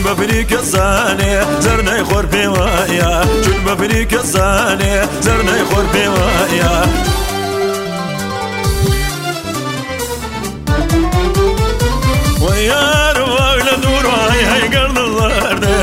بفريك الزاني زرنا خور بوايا چون بفريك الزاني زرنا خور بوايا ويا رواي لدور هاي قرن الزرده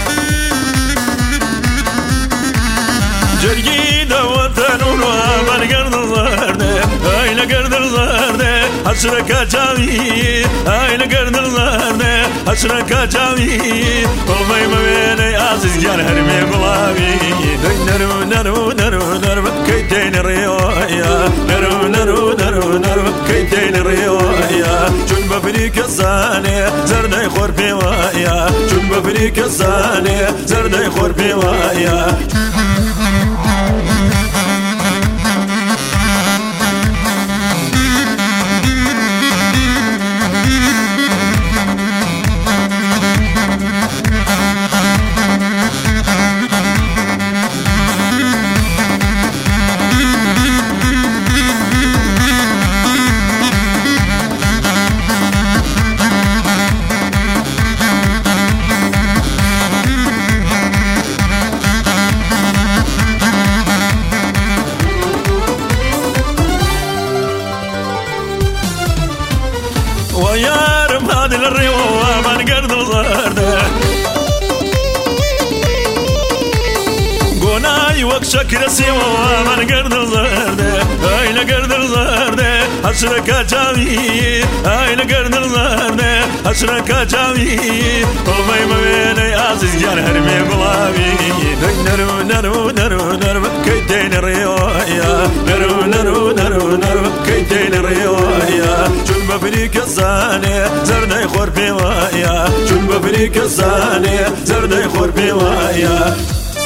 جرجي دوتن ومن قرن الزرده هاي لقرن الزرده حسرك جاوي هاي لقرن الزرده حسرك جاوي ومي مبيني عزيز جان هرمي قلابي نرو نرو نرو نرو كيتين الريويا نرو نرو نرو نرو كيتين الريويا چون بفريك الزاني زرنا خور بوايا چون بفريك الزاني زرنا خور بوايا ويا رب هذه الريوة من قرد الزرده قناي وكشكر سوا من قرد الزرده هاي لقرد الزرده حسرك جاوي هاي لقرد الزرده حسرك جاوي ومي مبيني عزيز جان هرمي قلابي نرو نرو نرو نرو كيتين الريويا نرو نرو نرو نرو كيتين الريويا چون بفريك الزاني زرنا خور بوايا چون بفريك الزاني زرنا خور بوايا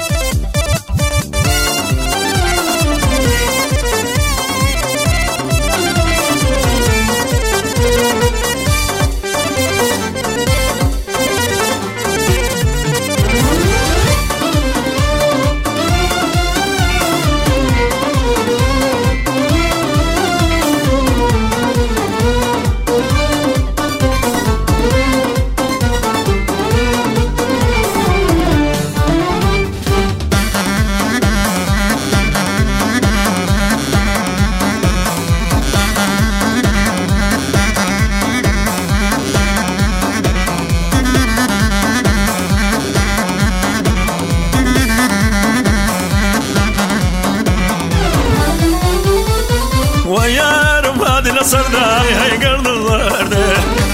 ويا رب هذه الصردة هاي قرن الزرده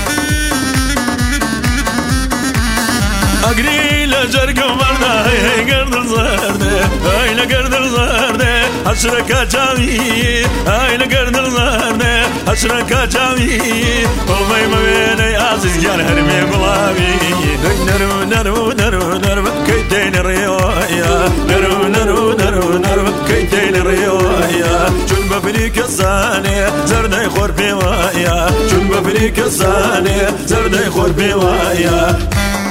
أقري لجرق مرده هاي قرن الزرده هاي لقرن الزرده حسرك جاوي هاي لقرن الزرده حسرك جاوي ومي مبيني عزيز جان هرمي قلابي نرو نرو نرو نرو كيتين الريويا نرو نرو نرو نرو كيتين الريويا چون بفريك الزاني زرنا خور بوايا چون بفريك الزاني زرنا خور بوايا